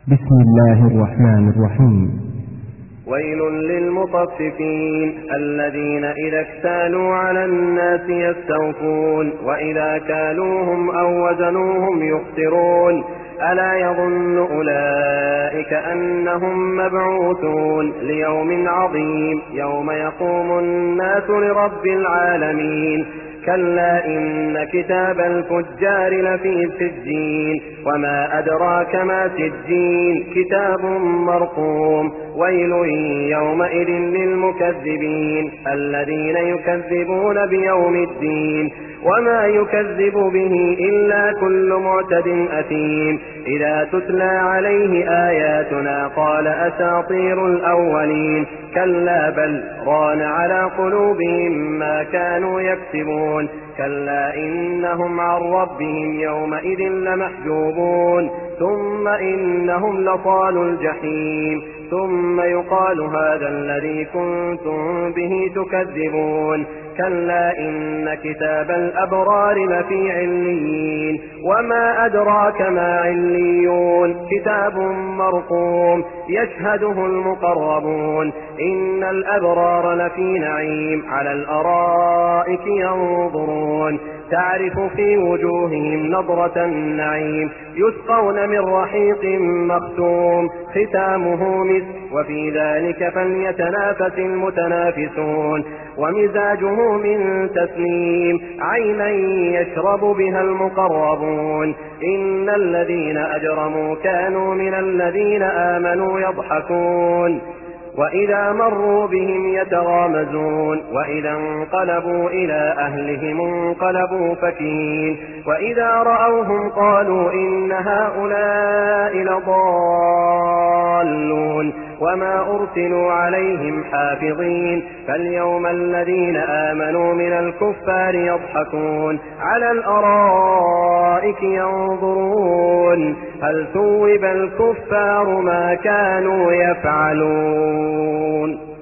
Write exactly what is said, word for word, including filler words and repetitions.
بسم الله الرحمن الرحيم. ويل للمطففين الذين إذا اكتالوا على الناس يستوفون وإذا كالوهم أو وزنوهم يخسرون ألا يظن أولئك أنهم مبعوثون ليوم عظيم يوم يقوم الناس لرب العالمين كلا إن كتاب الفجار لفي سجين وما أدراك ما سجين كتاب مرقوم ويل يومئذ للمكذبين الذين يكذبون بيوم الدين وما يكذب به إلا كل معتد أثيم إذا تتلى عليه آياتنا قال أساطير الأولين كلا بل ران على قلوبهم ما كانوا يكسبون كلا إنهم عن ربهم يومئذ لمحجوبون ثم إنهم لصالوا الجحيم ثم يقال هذا الذي كنتم به تكذبون كلا إن كتاب الأبرار لفي عليين وما أدراك ما عليون كتاب مرقوم يشهده المقربون إن الأبرار لفي نعيم على الأرائك ينظرون تعرف في وجوههم نضرة النعيم يسقون من رحيق مختوم ختامه مسك وفي ذلك فليتنافس المتنافسون ومزاجه من تسنيم عينا يشرب بها المقربون إن الذين أجرموا كانوا من الذين آمنوا يضحكون وإذا مروا بهم يتغامزون وإذا انقلبوا إلى أهلهم انقلبوا فكين وإذا رأوهم قالوا إن هؤلاء لضالون وما أرسلوا عليهم حافظين فاليوم الذين آمنوا من الكفار يضحكون على الأرائك ينظرون هل ثوب الكفار ما كانوا يفعلون.